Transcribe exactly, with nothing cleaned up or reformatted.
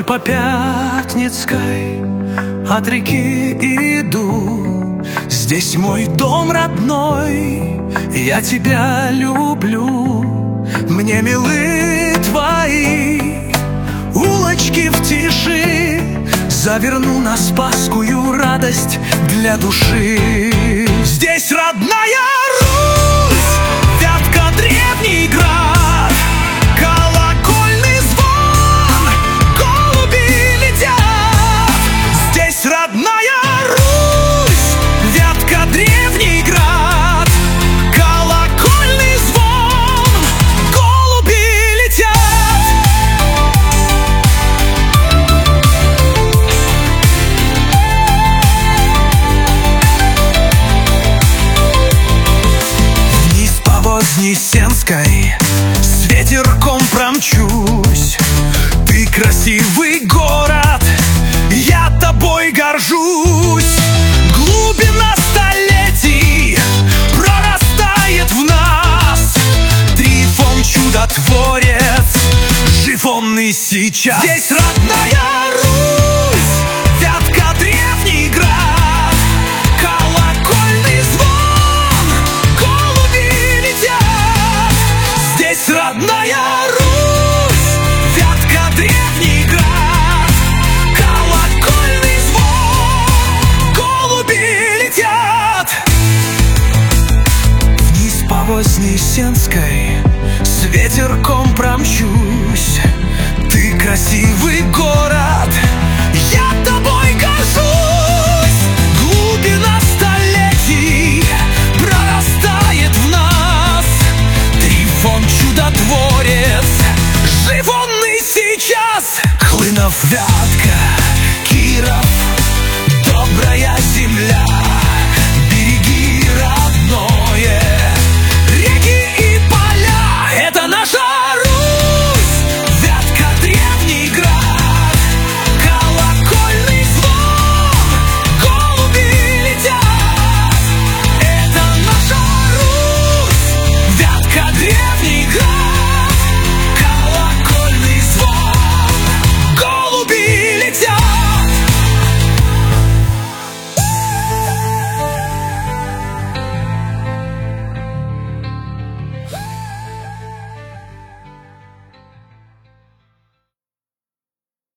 тобой по Пятницкой от реки иду. Здесь мой дом родной, я тебя люблю. Мне милы твои улочки в тиши, заверну на спасскую радость для души. Здесь родная Русь, Вятка древний град, колокольный звон, голуби летят. Здесь родная Русь, Вятка древний град, колокольный звон, голуби летят. Вознесенской с ветерком промчусь. Ты красивый город, я тобой горжусь. Глубина столетий прорастает в нас. Трифон чудотворец, жив он и сейчас. Здесь родная Русь, Вятка древний град, колокольный звон, голуби летят. Здесь родная Русь, Вятка древний град, колокольный звон, голуби летят. Вниз по Вознесенской с ветерком промчусь. Ты красивый город, я тобой горжусь. Глубина столетий прорастает в нас. Трифон чудотворец, жив он и сейчас. Хлынов, Вятка